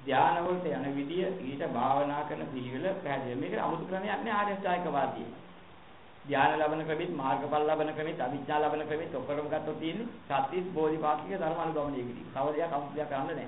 ධානය වලට යන විදිය ඊට භාවනා කරන පිළිවෙල පැහැදිලි. මේක අමුතු ක්‍රමයක් නේ ආර්ය අෂ්ටාංගික වාදී. ධානය ලබන ක්‍රමෙත් මාර්ගඵල ලබන ක්‍රමෙත් අවිඥා ලබන ක්‍රමෙත් ඔක්කොම ගත්තොත් තියෙන්නේ සත්‍විස් බෝධිපාක්ෂික ධර්ම අනුගමනය කිරීම. තව දෙයක් අමුතුයක් කරන්න නැහැ.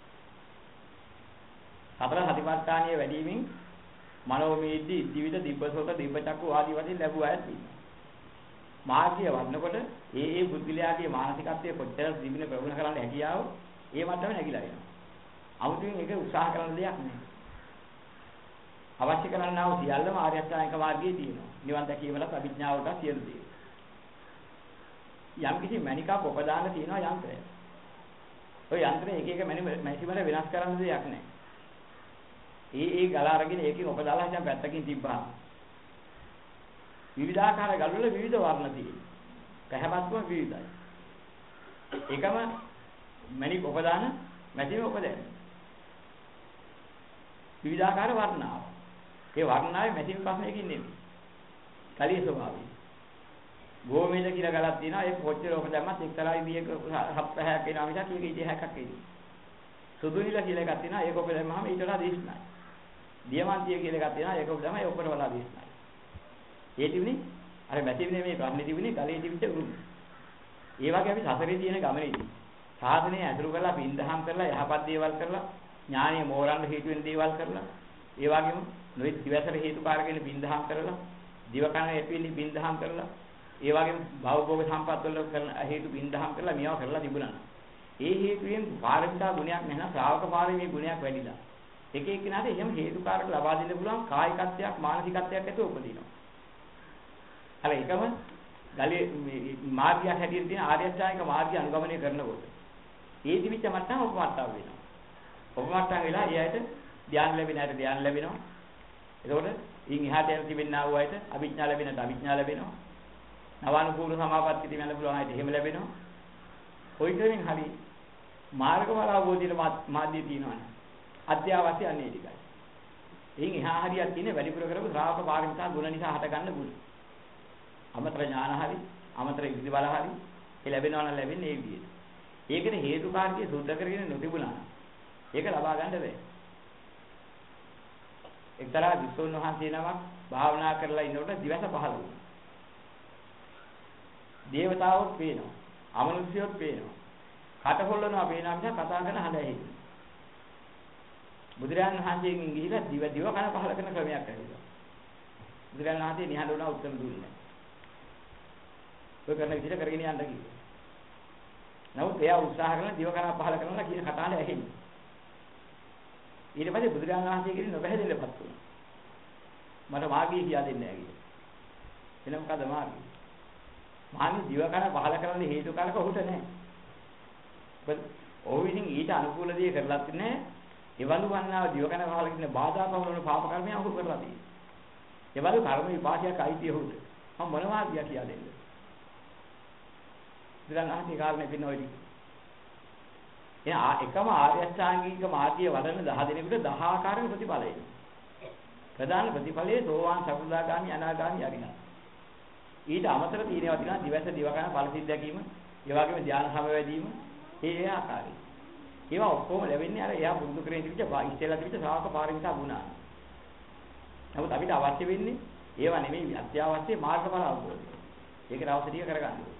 සතර සතිපට්ඨානිය වැඩිමින් මනෝමීද්දි ඉද්ධිවිද දිබ්බසෝත දිබ්බචක්කු ආදී වශයෙන් ලැබුවා ඇති. මාර්ගය වඩනකොට ඒ බුද්ධිලයාගේ මානසිකත්වයේ කොච්චර දිවින ප්‍රගුණ කරන්න හැකියාව ඒ මට්ටම නැగిලා යනවා. 아무තෙන් ඒක උත්සාහ කරන දෙයක් නෙවෙයි. අවශ්‍ය කරන්නා වූ සියල්ලම ආර්ය අෂ්ටාංගික මාර්ගයේ තියෙනවා. නිවන් දැකීමලත් අභිඥාවට සියලු දේ. යම් කිසි මණිකක් උපදාන තියෙනවා යන්ත්‍රය. ওই යන්ත්‍රය එක එක මැසිමල වෙනස් කරන්න දෙයක් නැහැ. ඒ ගල අරගෙන ඒකෙන් උපදාලා හිටන් පැත්තකින් තිබ්බා. විවිධාකාර ගල් වල විවිධ වර්ණ තියෙනවා. පැහැපත්කම විවිධයි. එකම මණික උපදාන මැසිම උපදැන. විවිධාකාර වර්ණාව. ඒ වර්ණාවේ මැසිම ප්‍රශ්නයකින් නෙමෙයි. කලිය ස්වභාවය. ගෝමේද කියලා ගලක් තියෙනවා. ඒක කොච්චර ඔක දැම්මත් එක්තරා විදියක හප්පහැයක් වෙනවා මිසක් ඒක ඉතිහාසයක් එන්නේ. සුදු නිල කියලා එකක් තියෙනවා. ඒක ඔක දැම්මම ඊට වඩා දිස්නයි. දියමන්තිය කියලා එකක් තියෙනවා. ඒක ඔක දැම්මම ඒක ඔකට වඩා දිස්නයි. ඒ තිබුණේ අර මැසිමේ මේ ප්‍රශ්නේ තිබුණේ ගලේ තිබිච්ච උරුම. ඒ වගේ අපි සසරේ තියෙන ගමනේදී සාධනය ඇතුළු කරලා බින්දහම් කරලා යහපත් දේවල් කරලා ඥානීය මෝරන්න හේතු වෙන දේවල් කරලා ඒ වගේම නොයෙක් දිවසර හේතුකාරක වෙන බින්දහම් කරලා දිවකන ඇපිලි බින්දහම් කරලා ඒ වගේම භවභෝග සම්පත් වල කරන හේතු බින්දහම් කරලා මේවා කරලා තිබුණා. ඒ හේතුයෙන් පාරමිතා ගුණයක් නැහැ ශ්‍රාවක පාරමී ගුණයක් වැඩිලා. එක එක්කිනාට එහෙම හේතුකාරක ලබා දෙන්න පුළුවන් කායිකත්වයක් මානසිකත්වයක් ඇතුව උපදිනවා. අර එකම ගලේ මාර්ගය හැටියට තියෙන ආර්ය අෂ්ටාංගික මාර්ගය අනුගමනය කරනකොට ඒ දිවිච්ච මට්ටම උපමට්ටම් වෙනවා. උපමට්ටම් වෙලා ඒ ඇයිට ධ්‍යාන ලැබෙන ඇයිට ධ්‍යාන ලැබෙනවා. එතකොට ඉන් එහාට යන තිබෙනා වූ ඇයිට අභිඥා ලැබෙනට අභිඥා ලැබෙනවා. නවානුකූල සමාපatti තිබෙන පුළුවන් ඇයිට එහෙම ලැබෙනවා. කොයිතරම් හරි මාර්ගඵල අවබෝධයට මාධ්‍ය තියෙනවනේ. අත්‍යවශ්‍ය අන්නේ ටිකයි. ඉන් එහා හරියක් තියෙන වැඩිපුර කරපු ශ්‍රාවක පාරමිතා ගුණ නිසා හට ගන්න ගුණ. අමතර ඥාන හරි අමතර ඉද්ධි බල හරි ඒ ලැබෙනවා නම් ලැබෙන්නේ ඒ විදිහට. ඒකනේ හේතුකාරකයේ සුද්ධ කරගෙන නොතිබුණා. ඒක ලබා ගන්න බෑ. එක්තරා විසුණු වහන්සේ නමක් භාවනා කරලා ඉන්නකොට දිවස පහළ වුණා. දේවතාවොත් පේනවා. අමනුෂ්‍යයොත් පේනවා. කට හොල්ලනවා පේනවා මිස කතා කරන හඬ ඇහෙන්නේ. බුදුරජාණන් වහන්සේගෙන් ගිහිලා දිව කන පහළ කරන ක්‍රමයක් ඇහිලා. බුදුරජාණන් වහන්සේ නිහඬ වුණා උත්තර දුන්නේ නැහැ. ඔය කරන විදිහට කරගෙන යන්න කිව්වා. නමුත් එයා උත්සාහ කරන දිව කන පහළ කරනවා කියන කතාවට ඇහෙන්නේ. ඊට පස්සේ බුදුරජාණන් වහන්සේගෙන් නොබැහැදෙන්නපත් වුණා. මට මාර්ගය කියා දෙන්නේ නැහැ කියලා. එන මොකද මාර්ගය? මාර්ගය දිව කන පහළ කරන්න හේතු කාලක ඔහුට නැහැ. බත් ඔහු විසින් ඊට අනුකූල දේ කරලත් නැහැ. එවලු වන්නාව දිව කන පහළ කියන බාධා පවරන පාප කර්මයක් ඔහු කරලා තියෙනවා. එවලු කර්ම විපාකයක් අයිති ඔහුට. මම මොන මාර්ගය කියා දෙන්නේ? බුදුරජාණන්ගේ කාරණේ පින්න ඔය ටික. එකම ආර්ය අෂ්ටාංගික මාර්ගයේ වඩන 10 දෙනෙකුට 10 ආකාරයක ප්‍රතිඵල එනවා. ප්‍රධාන ප්‍රතිඵලයේ සෝවාන් සකෘදාගාමි අනාගාමි අරිහත්. ඊට අමතර තියෙනවා තියෙනවා දිවස දිවකන ඵලසිද්ධ දැකීම, ඒ වගේම ධ්‍යාන සමවැදීම, ඒ ආකාරي. ඒවා ඔක්කොම ලැබෙන්නේ අර එයා පුරුදු කරගෙන තිබිච්ච ඉස්සෙල්ලා තිබිච්ච ශ්‍රාවක පාරමිතා ගුණ. නමුත් අපිට අවශ්‍ය වෙන්නේ ඒවා නෙමෙයි අත්‍යවශ්‍ය මාර්ගඵල අවබෝධය. ඒකට අවශ්‍ය ටික කරගන්න ඕනේ.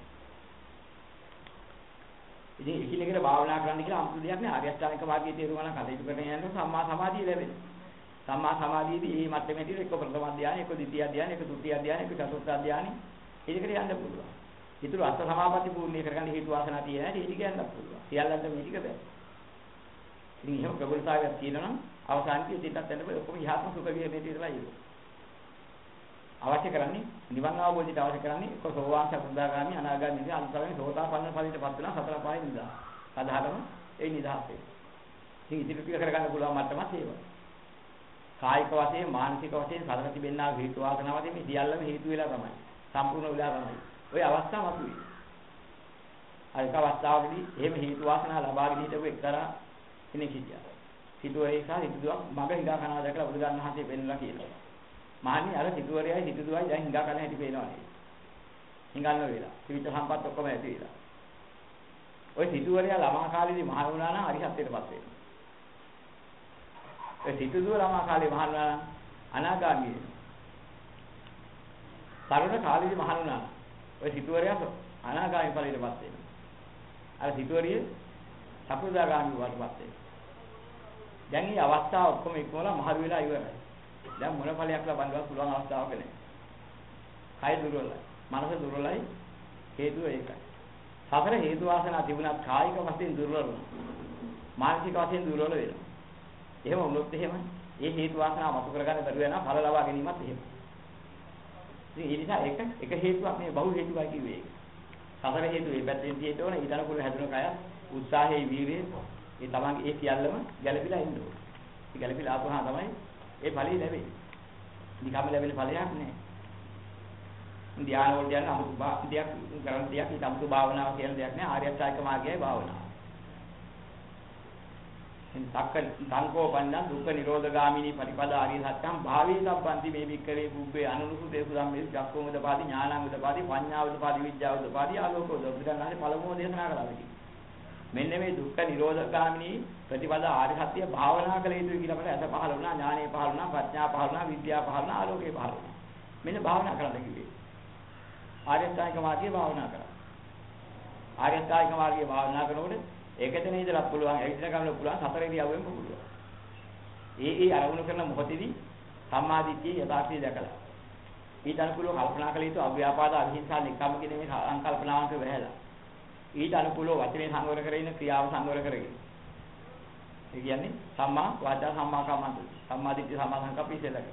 ඉතින් එකිනෙකට භාවනා කරන්න කියලා අමුතු දෙයක් නෑ. ආර්ය අෂ්ටාංගික මාර්ගයේ තේරුම ගන්න කටයුතු කරගෙන යනකොට සම්මා සමාධිය ලැබෙනවා. සම්මා සමාධියේදී මේ මට්ටමේදී එක්ක ප්‍රථම ධානය, එක්ක ද්විතීය ධානය, එක්ක තෘතීය ධානය, එක්ක චතුර්ථ ධානය. ඒකට යන්න පුළුවන්. ඊටු අෂ්ට සමාපatti පූර්ණේ කරගන්න හේතු වාසනා තියෙන හැටි ඒ ටික යන්න පුළුවන්. සියල්ලන්ට මේ ටික බෑ. ඉතින් එහෙම ප්‍රබලතාවයක් තියෙනවා නම් අවසානයේ ඉතින්ටත් යන්න බෑ. ඔක්කොම යහත්ම සුඛ විහරණය තියලා ඉන්නේ. අවශ්‍ය කරන්නේ නිවන් අවබෝධයට අවශ්‍ය කරන්නේ එක්ක සෝවාන් සකෘදාගාමි අනාගාමි ඉඳන් අන්තරේ සෝතාපන්න ඵලයට පත් වෙනවා සතර පායේ නිදා. සාධාරණ ඒ නිදහසේ. ඉතින් ඉතිරි ටික කරගන්න පුළුවන් මට්ටමත් ඒවා. කායික වශයෙන් මානසික වශයෙන් සතර තිබෙනා හේතු වාසනා වශයෙන් මේ සියල්ලම හේතු වෙලා තමයි. සම්පූර්ණ වෙලා තමයි. ওই අවස්ථාව අපුයි. අනික අවස්ථාවකදී එහෙම හේතු වාසනා ලබාගෙන හිටපු එක්තරා කෙනෙක් හිටියා. සිතුවරේ සහ හිතුවක් මග හිඟා කනවා දැකලා බුදුරජාණන් වහන්සේ පෙන්වලා කියනවා. මහණනි අර සිතුවරයයි හිතුදුවයි දැන් හිඟා කන හැටි පේනවා නේද? හිඟන්න වෙලා. ත්‍රිවිධ සම්පත් ඔක්කොම ඇති වෙලා. ওই සිතුවරයා ළමා කාලේදී මහ වුණා නම් අරිහත්ත්වයටපත් වෙනවා. ඒ සිටුදුව ළමා කාලේ මහණුනා අනාගාමී තරුණ කාලේදී මහණුනා ඔය සිටුවරයා අනාගාමී ඵලයටපත් වෙනවා. අර සිටුවරිය සකෘදාගාමී වඩපත් වෙනවා. දැන් මේ අවස්ථාව ඔක්කොම ඉක්මවලා මහලු වෙලා ඉවරයි. දැන් මොන ඵලයක් ලබන්නවත් පුළුවන් අවස්ථාවක නැහැ. කය දුර්වලයි. මනස දුර්වලයි. හේතුව ඒකයි. සතර හේතු වාසනා තිබුණත් කායික වශයෙන් දුර්වල වෙනවා. මානසික වශයෙන් දුර්වල වෙනවා. එහෙම වුණොත් එහෙම ඒ හේතු වාසනා මතු කරගන්න බැරි වෙනවා ඵල ලබා ගැනීමත් එහෙම. ඉතින් ඒ නිසා එක හේතුවක් නේ බහුල හේතුවයි කිව්වේ. සතර හේතු මේ පැත්තෙන් තියෙන්න ඕන ඊතන කුල හැදුන කය උත්සාහයේ වීර්යය ඒ තමන්ගේ ඒ සියල්ලම ගැළපීලා ඉන්න ඕන. ඒ ගැළපීලා ආපුහම තමයි ඒ ඵලෙ ලැබෙන්නේ. නිකම්ම ලැබෙන ඵලයක් නෑ. ධ්‍යාන වලට යන අමුතු දෙයක් කරන දෙයක් ඊට අමුතු භාවනාව කියන දෙයක් නෑ. ආර්ය අෂ්ටාංගික මාර්ගයයි භාවනාව. එන් සංකෝපන්න දුක්ඛ නිරෝධගාමිනී පටිපදා ආර්ය සත්‍යම් භාවී සම්පන්ති මේ වික්කවේ බුබ්බේ අනුනුසුතේ සුදම්මේ චක්කෝම උදපාදි ඥානං උදපාදි පඤ්ඤා උදපාදි විද්‍යාව උදපාදි ආලෝකෝ උදපාදි පළමුව දේශනා කළා. මෙන්න මේ දුක්ඛ නිරෝධගාමිනී ප්‍රතිපදා ආර්ය සත්‍ය භාවනා කළ යුතුයි කියලා අපිට අස පහළ වුණා, ඥානෙ පහළ වුණා, ප්‍රඥා පහළ වුණා, විද්‍යාව පහළ වුණා, ආලෝකේ පහළ වුණා. මෙන්න භාවනා කරන්න කිව්වේ. ආර්ය අෂ්ටාංගික මාර්ගයේ භාවනා කරා. ආර්ය අෂ්ටාංගික මාර්ගයේ භාවනා කරනකොට ඒකෙතන ඉඳලා පුළුවන්, ඇවිදින ගමන පුළුවන්, සතර ඉරියව්වෙම පුළුවන්. ඒ අරමුණු කරන මොහොතේදී සම්මාදිට්ඨිය යථාර්ථය දැකලා. ඊට අනුකූලව කල්පනා කළ යුතු අව්‍යාපාද අහිංසා නිකම්ම කියන මේ සංකල්පනාවන්ට වැහැලා. ඊට අනුකූලව වචනේ සංවර කරගෙන ක්‍රියාව සංවර කරගෙන. ඒ කියන්නේ සම්මා වාචා සම්මා කම්මන්ත. සම්මාදිට්ඨිය සම්මා සංකප්ප ඉස්සෙල්ලා.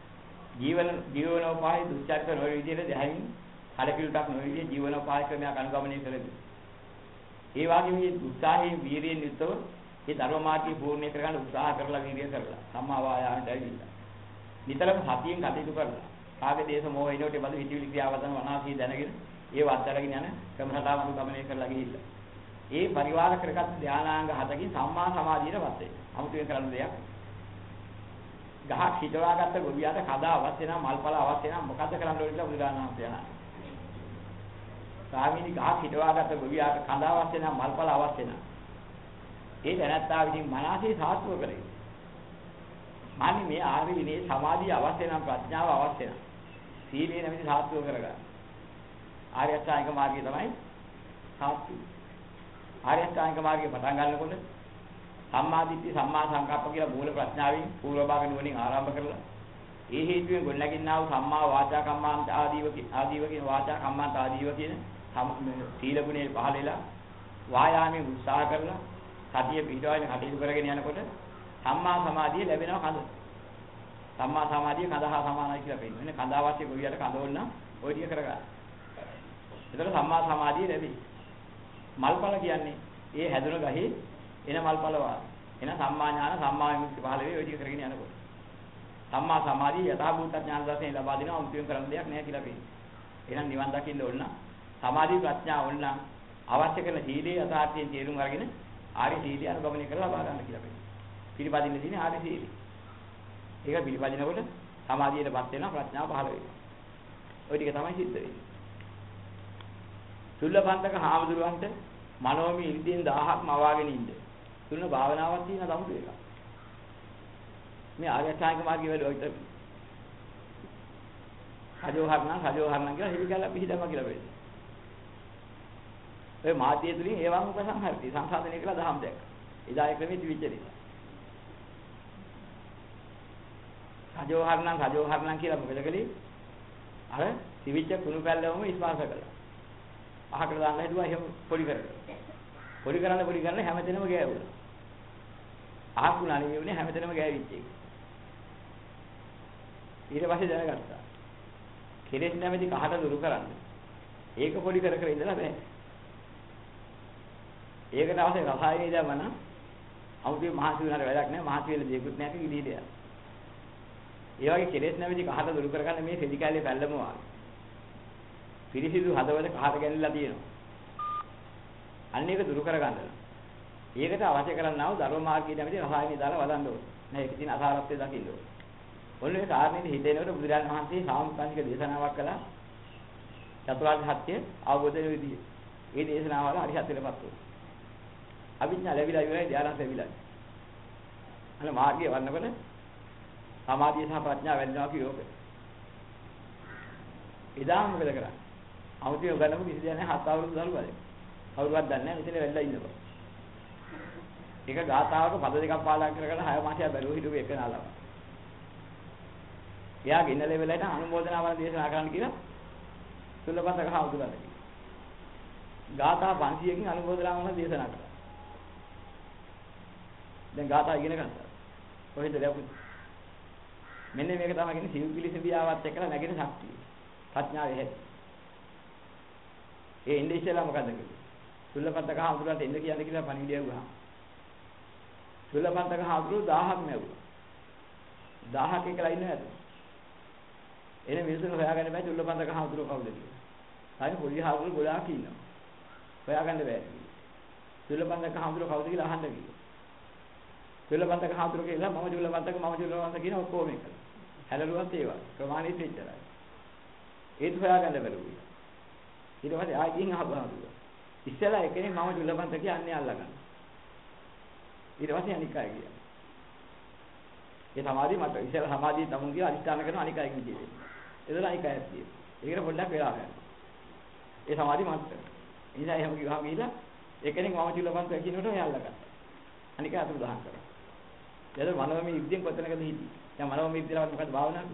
ජීවනෝපාය දුස්චරිත නොවන විදිහට දැහැමින් කලකිරුටක් නොවන විදිහේ ජීවනෝපාය ක්‍රමයක් අනුගමනය කරගන්න. ඒ වගේම මේ උත්සාහයෙන් වීරියෙන් යුක්තව මේ ධර්ම මාර්ගය පූර්ණ කරගන්න උත්සාහ කරලා වීරිය කරලා සම්මා වායාමයට ඇවිල්ලා. නිතරම සතියෙන් කටයුතු කරලා කාගේ දේශ මොහ එනකොට බඳු හිතවිලි ක්‍රියාවතන වනාසී දැනගෙන ඒ වත්තරගෙන යන ක්‍රමසටහන අනුගමනය කරලා ගිහිල්ලා. ඒ පරිවාර කරගත් ධානාංග හතකින් සම්මා සමාධියටපත් වෙනවා. අමුතුවෙන් කරන්න දෙයක්. ගහක් හිටවාගත්ත ගොවියාට කදා අවශ්‍ය නම් මල්පල අවශ්‍ය නම් මොකද කරන්න ඕනේ කියලා බුදුරජාණන් වහන්සේ අහනවා. ස්වාමීනි ගහක් හිටවාගත්ත ගොවියාට කදා අවශ්‍ය නම් මල්පල අවශ්‍ය නම් ඒ දැනත්තා විසින් මනසේ සාත්ව කරේ. මානි මේ ආර්ය විනේ සමාධිය අවශ්‍ය නම් ප්‍රඥාව අවශ්‍ය නම් සීලේ නැමැති සාත්ව කරගන්න. ආර්ය අෂ්ටාංගික මාර්ගය තමයි සාත්ව. ආර්ය අෂ්ටාංගික මාර්ගය පටන් ගන්නකොට සම්මාදිට්ඨි සම්මා සංකප්ප කියලා මූල ප්‍රඥාවෙන් පූර්ව භාග නුවණින් ආරම්භ කරලා ඒ හේතුවෙන් ගොඩනැගින්නා වූ සම්මා වාචා කම්මාන්ත ආදීව කියන වාචා කම්මාන්ත ආදීව කියන සීල ගුණේ පහළලා වායාමයේ උත්සාහ කරලා සතිය පිටවගෙන කටයුතු කරගෙන යනකොට සම්මා සමාධිය ලැබෙනවා කඳ. සම්මා සමාධිය කඳහා සමානයි කියලා පෙන්නන. එන්නේ කඳ අවශ්‍ය ගොවියට කඳවන්න ඔය ටික කරගන්න. ඒතර සම්මා සමාධිය ලැබෙයි. මල්පල කියන්නේ ඒ හැදුන ගහේ එන මල්පල වාර. එන සම්මා ඥාන සම්මා විමුක්ති පහළ වෙයි ඔය ටික කරගෙන යනකොට. සම්මා සමාධිය යථාභූත ඥාන දර්ශනය ලබා දෙනවා උන්තිම කරන්න දෙයක් නැහැ කියලා පෙන්නන. එහෙනම් නිවන් දකින්න ඕන නම් සමාධි ප්‍රඥා ඕන නම් අවශ්‍ය කරන සීලේ යථාර්ථයෙන් තේරුම් අරගෙන ආර්ය සීලය අනුගමනය කරලා ලබා ගන්න කියලා පෙන්නන. පිළිපදින්න තියෙන ආර්ය සීලය. ඒක පිළිපදිනකොට සමාධියටපත් වෙනවා ප්‍රඥාව පහළ වෙනවා. ওই ටික තමයි සිද්ධ වෙන්නේ. සුල්ලපන්තක හාමුදුරුවන්ට මනෝමය ඉන්ද්‍රියෙන් 1000ක් මවාගෙන ඉන්න. තුන භාවනාවක් තියෙන සමුදු එක. මේ ආර්ය අෂ්ටාංගික මාර්ගය වල ඔය තමයි. සජෝහරණ කියලා හිවිකල්ලා පිළිදම කියලා වෙන්නේ. ඔය මාධ්‍ය තුලින් ඒවන් උපසංහාරති සංසාධනය කියලා දහම් දැක්ක. එදා ඒ ක්‍රමෙ තිබිච්ච නිසා. සජෝහරණ කියලා මොකද කළේ? අර තිබිච්ච කුණු පැල්ලවම ස්පර්ශ කළා. අහකට දාන්න හිතුවා එහෙම පොඩි කරලා. පොඩි කරන්න හැමතැනම ගෑවුණා. අහකුණා නෙවෙයි හැමතැනම ගෑවිච්ච එක. ඊට පස්සේ දැනගත්තා. කෙලෙස් නැමැති කහට දුරු කරන්න. ඒක පොඩි කර ඉඳලා බෑ. ඒකට අවශ්‍ය රසායනික දමන අමුතුවේ මහසි වෙනාට වැඩක් නැහැ. මහසි වෙල දෙයක්වත් නැහැ කිලිද යා. ඒ වගේ කෙලෙස් නැමැති කහට දුරු කරගන්න මේ සෙදිකාලේ පැල්ලම වාගේ. පිරිසිදු හදවත කහට ගැනිලා තියෙනවා. අන්න ඒක දුරු කරගන්න. ඒකට අවශ්‍ය කරන්නා වූ ධර්ම මාර්ගයේ නැමැති රසායනික දාලා වදන්න ඕනේ. නෑ ඒක තියෙන අසාරත්වය දකින්න ඕනේ. ඔන්න ඒ කාරණේදී හිතේනකොට බුදුරජාණන් වහන්සේ සාමුක්ඛානික දේශනාවක් කළා. චතුරාර්ය සත්‍ය අවබෝධ වෙන විදිය. ඒ දේශනාවල හරියටපත් වුණා. අවිඥා ලැබිලා ඉවරයි ධානය ලැබිලා. අන්න මාර්ගය වන්නකොට සමාධිය සහ ප්‍රඥාව වැඩිනවා කියෝක. එදාම මොකද කරන්නේ? අමුතිය උගන්නපු කිසි දෙයක් නැහැ 7 අවුරුදු දරුවා. කවුරුවත් දන්නේ නැහැ මෙතන වෙල්ලා ඉන්නවා. ඒක ගාථාවක පද දෙකක් පාඩම් කරගෙන 6 මාසයක් බැලුව හිටුවේ එක නාලම. එයා ගින්නලේ වෙලට අනුමෝදනාවල් දේශනා කරන්න කියලා සුල්ලපතක හවුදුරට කිව්වා. ගාථා 500කින් අනුමෝදනාවල් දේශනා කළා. දැන් ගාථා ඉගෙන ගත්තා. කොහෙද ලැබුණේ? මෙන්න මේක තමයි කියන්නේ සිව්පිලිසිඹියාවත් එක්කලා නැගෙන ශක්තිය. ප්‍රඥාවේ හැටි. ඒ ඉන්නේ ඉස්සෙල්ලා මොකද කිව්වේ? සුල්ලපතක හවුදුරට එන්න කියන්නේ කියලා පණිවිඩය වුණා. සුල්ලපතක හවුදුරු 1000ක් නැවුවා. 1000ක් එකලා ඉන්නේ නැතුව. එනේ මිනිස්සුන් හොයාගන්න බෑ සුල්ලපතක හවුදුරු කවුද කියලා. සායි පොඩි හවුදුරු ගොඩාක් ඉන්නවා. හොයාගන්න බෑ. සුල්ලපතක හවුදුරු කවුද කියලා අහන්න කිව්වා. සුල්ලපතක හවුදුරු කියලා මම සුල්ලපතක කියන ඔක්කොම එක. හැලලුවත් ඒවා. ප්‍රමාණිත වෙච්චරයි. ඒත් හොයාගන්න බැලුවා. ඊට පස්සේ ආයෙත් අහනවා. ඉස්සෙල්ලා එකනේ මම සුල්ලපතක කියන්නේ අල්ලගන්න. ඊට පස්සේ අනික් අය ගියා. ඒ සමාධිය මත ඉස්සෙල්ලා සමාධිය තමුන් කියලා අනිස්ථාන කරන අනික් අය කියන්නේ. ඒදලා අනික් අයත් කියනවා. ඒකට පොඩ්ඩක් වෙලා ගන්න. ඒ සමාධිය මත. ඉතින් එහෙම කිව්වම ගිහලා එකෙනෙක් මම සුල්ලපතක කියනකොට එයා අල්ලගත්තා. අනික අතුරු දහම් කරා. එතකොට මනෝමය යුද්ධයෙන් කොතනකද හිටියේ? දැන් මනෝමය යුද්ධයවත් මොකද භාවනාව?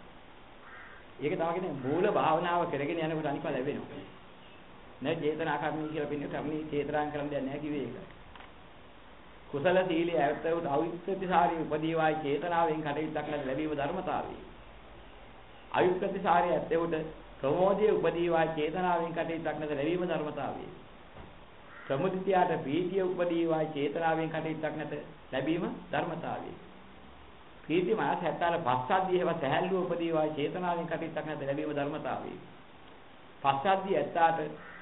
ඒක තමයි කියන්නේ මූල භාවනාව කරගෙන යනකොට අනික ලැබෙනවා. නෑ චේතනා කර්මී කියලා පින්නේ කර්මී චේතනාන් කරන්න දෙයක් නෑ කිව්වේ ඒක. කුසල සීලයේ ඇත්තවුත් අවිප්‍රතිසාරී උපදීවායි චේතනාවෙන් කටයුත්තක් නැති ලැබීම ධර්මතාවය. අවිප්‍රතිසාරී ඇත්තවුත් ප්‍රමෝදයේ උපදීවායි චේතනාවෙන් කටයුත්තක් නැති ලැබීම ධර්මතාවය. ප්‍රමුදිතයාට ප්‍රීතිය උපදීවායි චේතනාවෙන් කටයුත්තක් නැත ලැබීම ධර්මතාවය. ප්‍රීති මාස 70 පස්සද්ධිය හේව සැහැල්ලුව උපදීවායි චේතනාවෙන් කටයුත්තක් නැත ලැබීම ධර්මතාවය. පස්සද්ධිය ඇත්තාට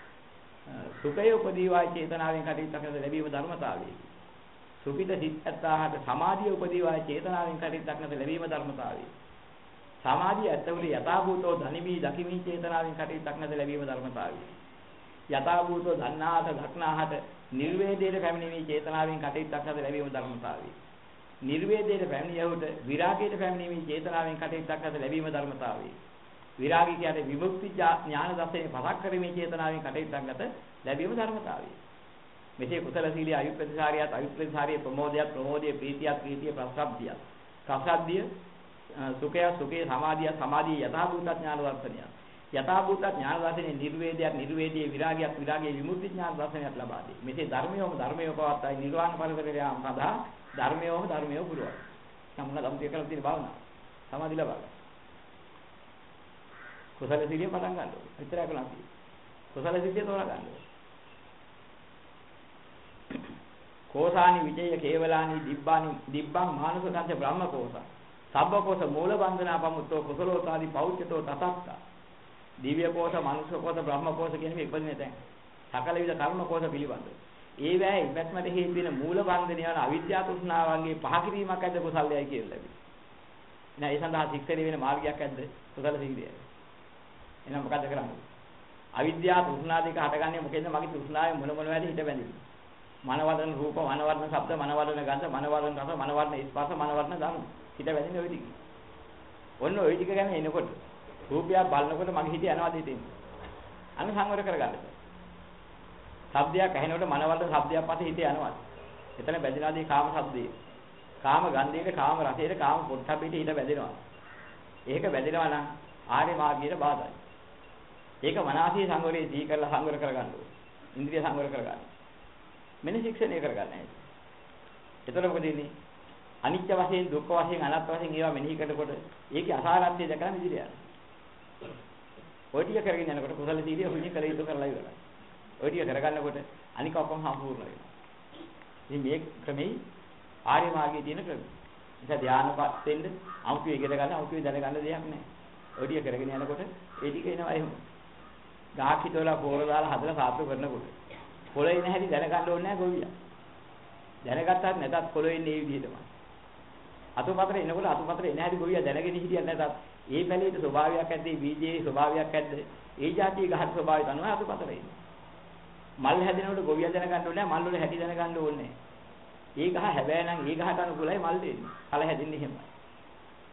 සුඛය උපදීවායි චේතනාවෙන් කටයුත්තක් නැත ලැබීම ධර්මතාවය. සුඛිත සිත් ඇත්තාට සමාධිය උපදීවායි චේතනාවෙන් කටයුත්තක් නැත ලැබීම ධර්මතාවය. සමාධිය ඇත්තවල යථාභූතෝ ධනිමි දකිමි චේතනාවෙන් කටයුත්තක් නැත ලැබීම ධර්මතාවය. යථාභූතෝ ධන්නාහත දක්නාහත නිර්වේදයේ පැමිණීමේ චේතනාවෙන් කටයුත්තක් නැත ලැබීම ධර්මතාවය. නිර්වේදයේ පැමිණියහුට විරාගයේ පැමිණීමේ චේතනාවෙන් කටයුත්තක් නැත ලැබීම ධර්මතාවය. විරාගී කියන්නේ විමුක්ති ඥාන දර්ශනය පසක් කිරීමේ චේතනාවෙන් කටයුත්තක් නැත ලැබීම ධර්මතාවය. මෙසේ කුසල සීලයේ අයුප්‍රතිසාරියත් අයුප්‍රතිසාරියේ ප්‍රමෝදයේ ප්‍රීතිය ප්‍රසබ්දිය. ප්‍රසබ්දිය සුඛය සුඛේ සමාධිය යථාභූත ඥාන දර්ශනය. යථාභූත ඥාන දර්ශනයේ නිර්වේදයේ විරාගයේ විමුක්ති ඥාන දර්ශනයක් ලබා දී. මෙසේ ධර්මයෝම පවත්තයි නිර්වාණ පරිවර්තනය යාම සඳහා ධර්මයෝ පුරවයි. සම්මුණ අම්තිය කරලා තියෙන භාවනාව. සමාධි ලබා ගන්න. කුසල සීලිය පටන් ගන්න ඕනේ. විතරක් නැති. කුසල සීලිය තෝරා ගන්න ඕනේ. කෝසානි විජය කේවලානි දිබ්බං මානසකංච බ්‍රහ්මකෝස. සබ්බකෝස මූල බන්ධනා පමුත්තෝ කුසලෝතාදි පෞච්චතෝ තතත්ත. දිව්‍ය කෝස, මනුෂ්‍ය කෝස, බ්‍රහ්ම කෝස කියන මේ ඉපදින තැන්. සකල විද කර්ම කෝස පිළිබඳ. ඒ වැය ඉවත්මට හේතු වෙන මූල බන්ධන යන අවිද්‍යාව තෘෂ්ණාවන්ගේ පහ කිරීමක් ඇද්ද කුසලයයි කියලා ලැබෙනවා. එහෙනම් ඒ සඳහා ශික්ෂණය වෙන මාර්ගයක් ඇද්ද කුසල සීලයයි. එහෙනම් මොකද කරන්නේ? අවිද්‍යාව තෘෂ්ණා දෙක හටගන්නේ මොකෙන්ද? මගේ තෘෂ්ණාවේ මොන වැඩි හිට බැඳිලා. මනවදන රූප, මනවදන ශබ්ද, මනවදන ගන්ධ, මනවදන රස, මනවදන ස්පර්ශ, මනවදන ධර්ම. හිත වැදින්නේ ওই ටික. ඔන්න ওই ටික ගැන එනකොට රූපය බලනකොට මගේ හිත යනවාද හිතෙන්. අන්න සංවර කරගන්න. ශබ්දයක් ඇහෙනකොට මනවදන ශබ්දයක් පස්සේ හිත යනවා. එතන බැඳිනාදී කාම ශබ්දේ. කාම ගන්ධයේ, කාම රසයේ, කාම පොට්ටබ්බේට හිත බැඳෙනවා. ඒක බැඳෙනවා නම් ආර්ය මාර්ගයට බාධායි. ඒක මනසේ සංවරයේ දී කරලා සංවර කරගන්න ඕනේ. ඉන්ද්‍රිය සංවර කරගන්න. මෙන්න ශික්ෂණය කරගන්න. එතකොට මොකද වෙන්නේ? අනිත්‍ය වශයෙන්, දුක්ඛ වශයෙන්, අනාත්ම වශයෙන් ඒවා මෙනෙහි කරනකොට ඒකේ අසාරත්වය දැකලා මිදිරිය යනවා. ඔය ටික කරගෙන යනකොට කුසල සීලිය හුණි කළ යුතු කරලා ඉවරයි. ඔය ටික කරගන්නකොට අනික ඔක්කොම සම්පූර්ණ වෙනවා. ඉතින් මේ ක්‍රමෙයි ආර්ය මාර්ගයේ තියෙන ක්‍රමය. නිසා ධානයපත් වෙන්න අමුතුවේ ඉගෙන ගන්න, අමුතුවේ දැනගන්න දෙයක් නැහැ. ඔය ටික කරගෙන යනකොට ඒ ටික එනවා එහෙම. ගහක් හිටවලා පොර දාලා හදලා සාත්තු කරනකොට පොළේ ඉන්න හැටි දැනගන්න ඕනේ නැහැ ගොවියා. දැනගත්තත් නැතත් පොළේ ඉන්නේ මේ විදිහටම. අතුපතර එනකොට අතුපතර එන හැටි ගොවියා දැනගෙන හිටියත් නැතත් ඒ පැලේට ස්වභාවයක් ඇද්ද, බීජයේ ස්වභාවයක් ඇද්ද, ඒ જાතියේ ගහට ස්වභාවය තමයි අතුපතර එන්නේ. මල් හැදෙනකොට ගොවියා දැනගන්න ඕනේ නැහැ, මල් වල හැටි දැනගන්න ඕනේ නැහැ. ඒ ගහ හැබැයි නම් ඒ ගහට අනුකූලයි මල් දෙන්නේ. කල හැදෙන්නේ එහෙමයි.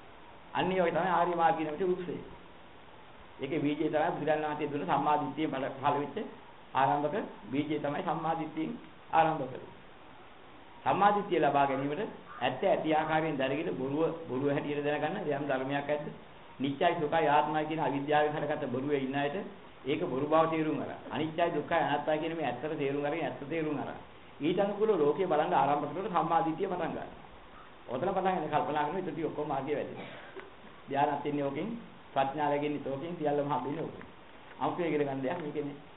අන්නේ වගේ තමයි ආර්ය මාර්ගය නෙමෙයි උත්සය. ඒකේ බීජය තමයි බුදුරජාණන් වහන්සේ දුන්න සම්මා දිට්ඨිය පහළ වෙච්ච ආරම්භක බීජය තමයි සම්මා දිට්ඨියෙන් ආරම්භ කරන්නේ. සම්මා දිට්ඨිය ලබා ගැනීමට ඇත්ත ඇති ආකාරයෙන් දැනගෙන බොරුව හැටියට දැනගන්න යම් ධර්මයක් ඇද්ද? නිත්‍යයි සුඛයි ආත්මයි කියන අවිද්‍යාවෙන් හටගත්ත බොරුවේ ඉන්න අයට ඒක බොරු බව තේරුම් අරන්. අනිත්‍යයි දුක්ඛයි අනාත්තයි කියන මේ ඇත්තට තේරුම් අරගෙන ඇත්ත තේරුම් අරන්. ඊට අනුකූලව ලෝකේ බලන්න ආරම්භ කරනකොට සම්මා දිට්ඨිය පටන් ගන්නවා. ඔතන පටන් ගන්න කල්පනා කරන ඉතින් ඔක්කොම මාර්ගය වැඩි. ධානයත් ඉන්නේ ඕකෙන් ප්‍රඥාව ලැබෙන්නේ ඕකෙන් සියල්ලම හම්බෙන්නේ ඕකෙන්. අමුතු වෙගෙන ගන්න දෙයක් මේකේ නේ.